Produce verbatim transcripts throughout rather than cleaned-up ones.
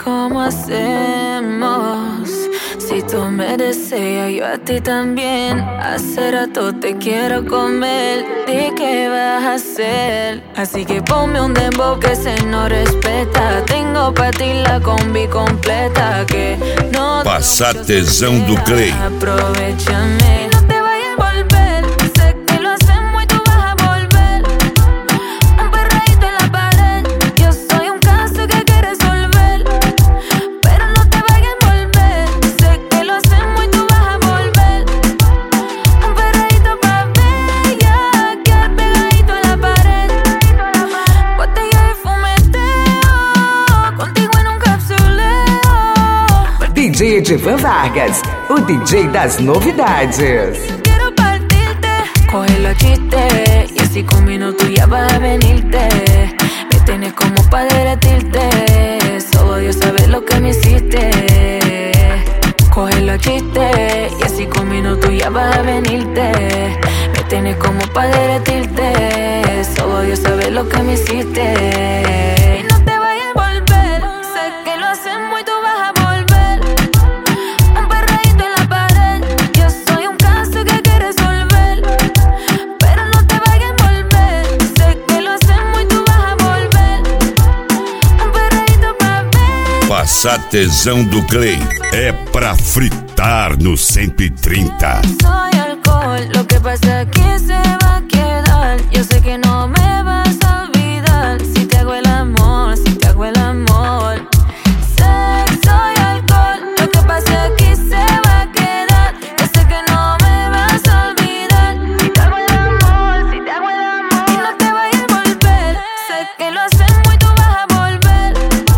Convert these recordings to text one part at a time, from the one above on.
cómo hacemos. Si tú me deseas, yo a ti también. Hace rato te quiero comer. Di qué vas a hacer. Así que ponme un dembow que se no respeta. Tengo pa' ti la combi completa. Que no Passa tesão do Clay. Aprovechame. No te vayas a volver. Sé que lo hacemos y tú vas a volver. Un perreíto en la pared. Yo soy un caso que hay que resolver. Pero no te vayas a volver. Sé que lo hacemos y tú vas a volver. Un perreíto pa' bella. Quedar pegadito en la pared. Botella de fumeteo. Contigo en un capsuleo. D J Edivan Vargas, o D J das novidades. Quiero partirte, cógelo a chiste. Y así con minutos ya vas a venirte. Me tienes como pa' derretirte. Solo Dios sabe lo que me hiciste. Cógelo a chiste. Y así con minutos ya vas a venirte. Me tienes como pa' derretirte. Solo Dios sabe lo que me hiciste. Y no te vayas a volver. Sé que lo hacemos y tú vas a volver. Un perreíto en la pared. Yo soy un caso que hay que resolver. Pero no te vayas a volver. Sé que lo hacemos y tú vas a volver. Un perreíto pa' ver. Passa tesão do Clay. É pra fritar no cento e trinta. Soy alcohol, lo que pasa aquí se va a quedar. Yo sé que no me vas a olvidar. Si te hago el amor, si te hago el amor. Sé, soy alcohol, lo que pasa aquí se va a quedar. Yo sé que no me vas a olvidar. Si te hago el amor, si te hago el amor. Y no te vayas a volver. Sé que lo hacemos y tú vas a volver.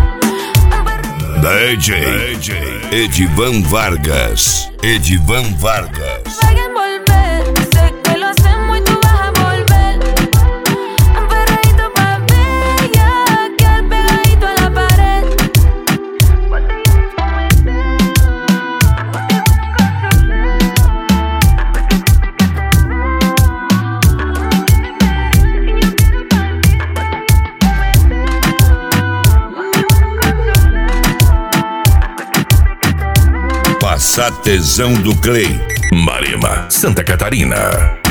D J Edivan Vargas. Edivan Vargas. Vayan a volver, sé que lo hacemos y tú vas a volver. Un perreíto pa' bella, quedar pegadito en la pared. Passa tesão do Clay. Marema, Santa Catarina.